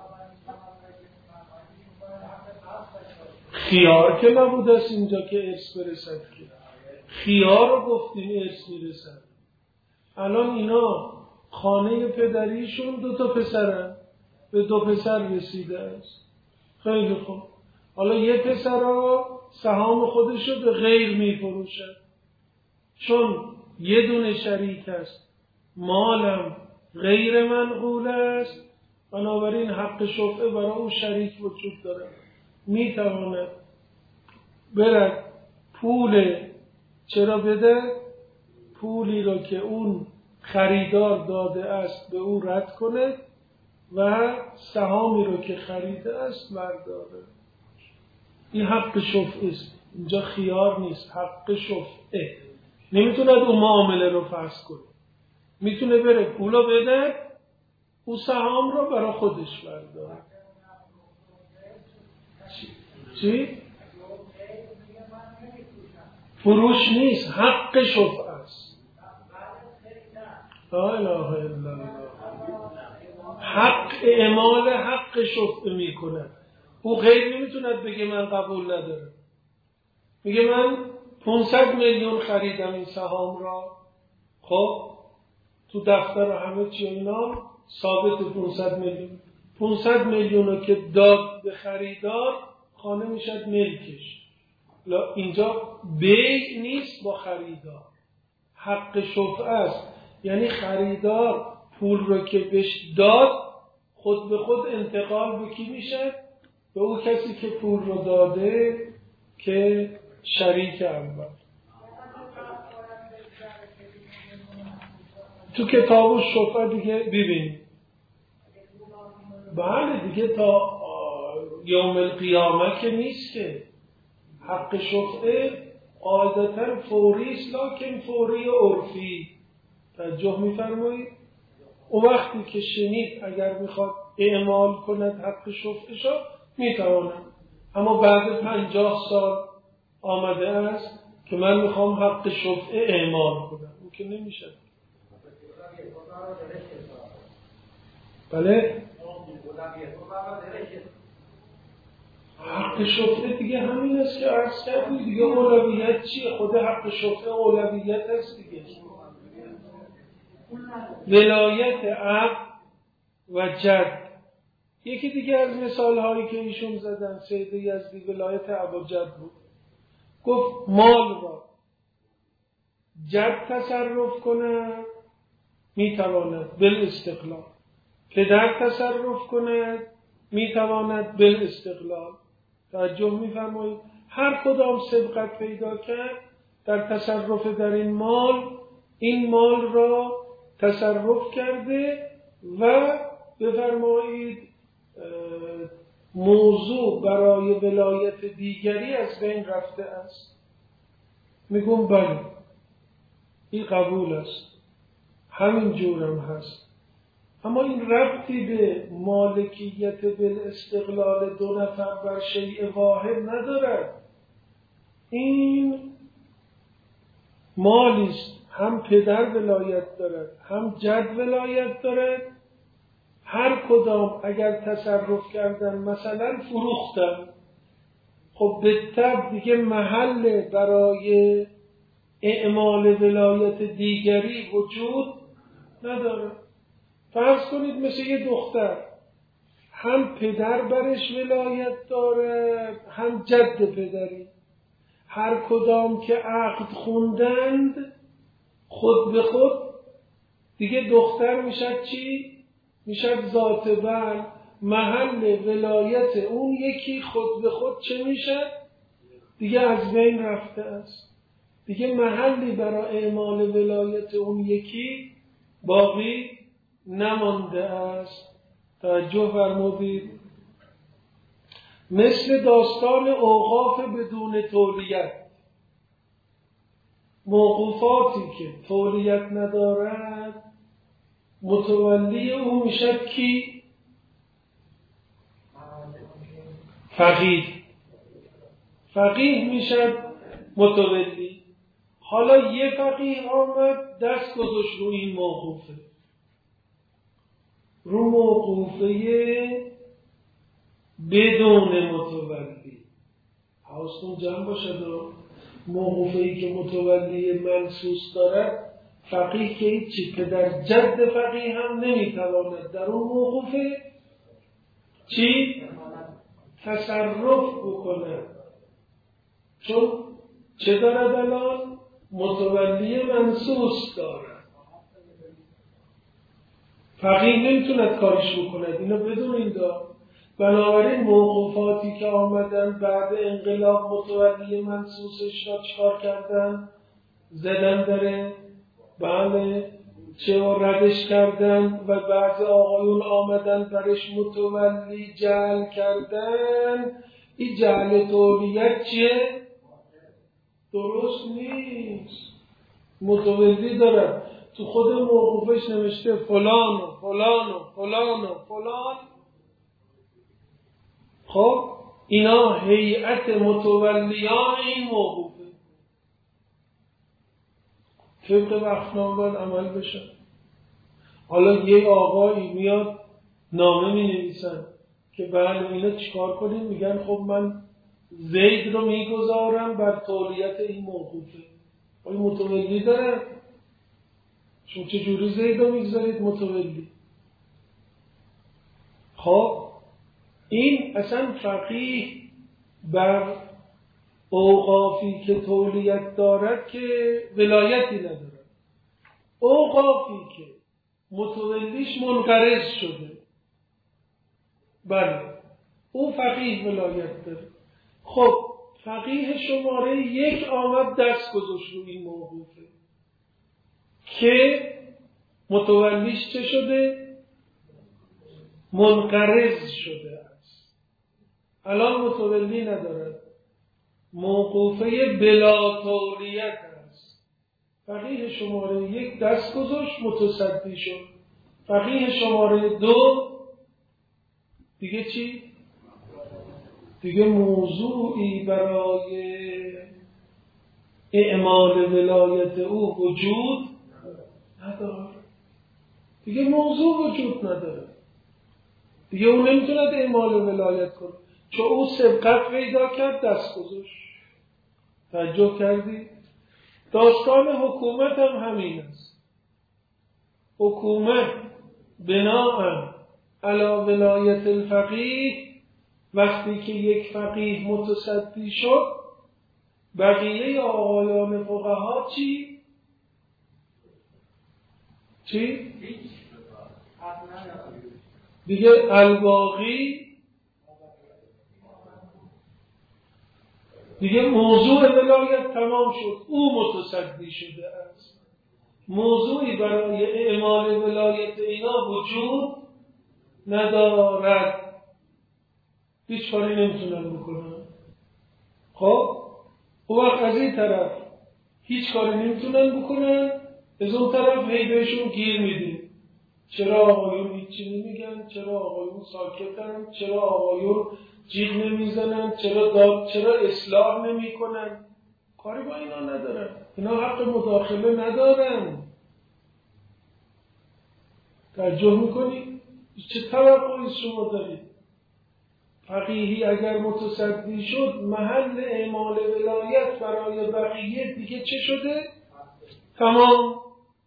خیار که نبود است اینجا که ارث برسد، که خیار رو گفتیم ارث میرسد. الان اینا خانه پدریشون 2 تا پسرن، به 2 پسر رسیده است. خیلی خوب، حالا یه پسر ها سهام خودش رو به غیر میفروشه، چون یه دونه شریک است، مالم غیر منقول است، بنابراین حق شفعه برای اون شریک وجود داره. میتواند برد پول چرا بده؟ پولی رو که اون خریدار داده است به او رد کنه و سهامی رو که خریده است برداره. این حق شفعه است، اینجا خیار نیست، حق شفعه. نمیتوند اون معامله رو فسخ کنه، میتونه بره پولو بده، او سهام رو برای خودش برداره. چی؟ فروش نیست، حق شفعه است. لا اله الا الله. حق اعمال حق شفعه میکنه. او غیر نمیتوند بگه من قبول ندارم. میگه من 500 میلیون خریدم این سهام را، خب تو دفتر همه چی اینا ثابت 500 میلیون. 500 میلیون رو که داد به خریدار، خانه میشد ملکش. اینجا بیع نیست با خریدار، حق شفعه است. یعنی خریدار پول رو که بهش داد، خود به خود انتقال به کی میشه؟ به اون کسی که پول رو داده که شریک اول. تو کتاب الشفعه دیگه ببین، بله دیگه تا یوم القیامه که نیست که. حق شفعه قاعدتا فوری است، لکن فوری عرفی. توجه می‌فرمایید؟ اون وقتی که شنید اگر میخواد اعمال کند حق شفعه شو میتواند. اما بعد 50 سال آمده است که من میخوام حق شفعه اعمال کنم، اون که نمیشه. بله حق شفعه دیگه همین است که عرض کردیم دیگه. اولویت چیه؟ خود حق شفعه اولویت است دیگه. ولایت اب و جد. یکی دیگه از مثال هایی که ایشون زدن سید یزدی ولایت اب و جد بود. گفت مال را جد تصرف کنه میتواند بالاستقلال، پدر تصرف کند میتواند بالاستقلال. توجه میفرمایید؟ هر کدام سبقت پیدا کرد در تصرف در این مال را تصرف کرده و بفرمایید موضوع برای ولایت دیگری از بین رفته است. میگم بله این قبول است، همین جورم هست. اما این ربطی به مالکیت بالاستقلال دو نفر بر شیء واحد ندارد. این مالی است، هم پدر ولایت دارد هم جد ولایت دارد. هر کدام اگر تصرف کردن مثلا فروختن، خب به طبع دیگه محل برای اعمال ولایت دیگری وجود نداره. فرض کنید مثل یه دختر، هم پدر برش ولایت داره هم جد پدری. هر کدام که عقد خوندند خود به خود دیگه دختر میشد چی؟ میشد ذات بر. محل ولایت اون یکی خود به خود چه میشد؟ دیگه از بین رفته است. دیگه محلی برای اعمال ولایت اون یکی باقی نمانده است. توجه فرمودید؟ مثل داستان اوقاف بدون تولیت. موقوفاتی که تولیت ندارد متولی او میشد کی؟ فقیه. فقیه میشد متولی. حالا یه فقیه آمد دست گذاشت رو این موقوفه، رو موقوفه بدون متولی. حواستون جمع باشد و موقوفه‌ای که متولی منصوص دارد فقیه که هیچی، پدر جد فقیه هم نمیتواند در اون موقوفه چی؟ تصرف بکنه. چون چه دارد الان؟ متولی منصوص دارد. فقیه نمیتوند کارش بکند، اینو بدونید. بنابراین موقوفاتی که آمدن بعد انقلاب متولی منصوصش را چکار کردن؟ زدن داره، بله، چه ردش کردن و بعض آقایون آمدن برش متولی جعل کردن. این جعل تولیت چیه؟ درست نیست. متولی داره تو خود موقوفش نوشته فلان و فلان و فلان و فلان. خب اینا هیئت متولیان این موقوفه. طبق وقتنامه باید عمل بشه. حالا یه آقایی میاد نامه می نویسن که بله اینا چیکار کنیم؟ میگن خب من زید رو میگذارم بر تولیت این موقوفه. این متولی داره، شما چجوری زید رو میگذارید متولی؟ خب این اصلا فقیه بر اوقافی که تولیت دارد که ولایتی ندارد. اوقافی که متولیش منقرض شده، بله او فقیه ولایت داره. خب فقیه شماره 1 آمد دست گذاشت روی این موقوفه که متولیش چه شده؟ منقرض شده است. الان متولی ندارد، موقوفه بلا تولیت است. فقیه شماره 1 دست گذاشت متصدی شد. فقیه شماره 2 دیگه چی؟ دیگه موضوعی برای اعمال ولایت او وجود نداره. دیگه موضوع وجود نداره. دیگه اون نمیتونه اعمال ولایت کنه، چون او سبقت پیدا کرد، دست گذاشت. توجه کردی؟ داستان حکومت هم همین است. حکومت بناء علی ولایت الفقیه، وقتی که یک فقیه متصدی شد، بقیه آقایان فقها چی؟ دیگه الباقی دیگه موضوع ولایت تمام شد، او متصدی شده است. موضوعی برای اعمال ولایت اینا وجود ندارد، هیچ کاری نمیتونن بکنن. خب او وقت از این طرف هیچ کاری نمیتونن بکنن، از اون طرف هی بهشون گیر میدیم. چرا آقایون هیچی نمیگن؟ چرا آقایون ساکتن؟ چرا آقایون جیغ نمیزنن؟ چرا اصلاح نمیکنن؟ کاری با اینا ندارن. اینا حق مداخله ندارن. توجه میکنی؟ چه توقعی شما دارید؟ فقیهی اگر متصدی شد، محل اعمال ولایت برای بقیه دیگه چه شده؟ تمام.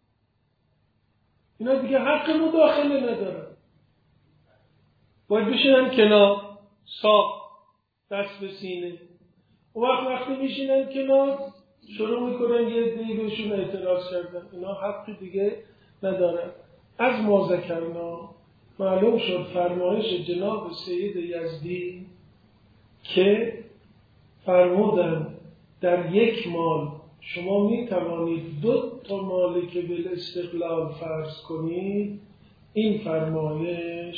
اینا دیگه حق مداخله ندارن. باید بشینن کنار، صاف، دست به سینه. و وقتی میشینن کنار، شروع میکنن یه عده‌ای بهشون اعتراض کردن. اینا حقی دیگه ندارن. از ما ذکرنا معلوم شد فرمایش جناب سید یزدی که فرمودن در یک مال شما می توانید 2 مالک بالاستقلال فرض کنید، این فرمایش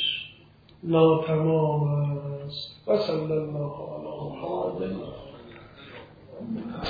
ناتمام است. و صلی الله علی محمد.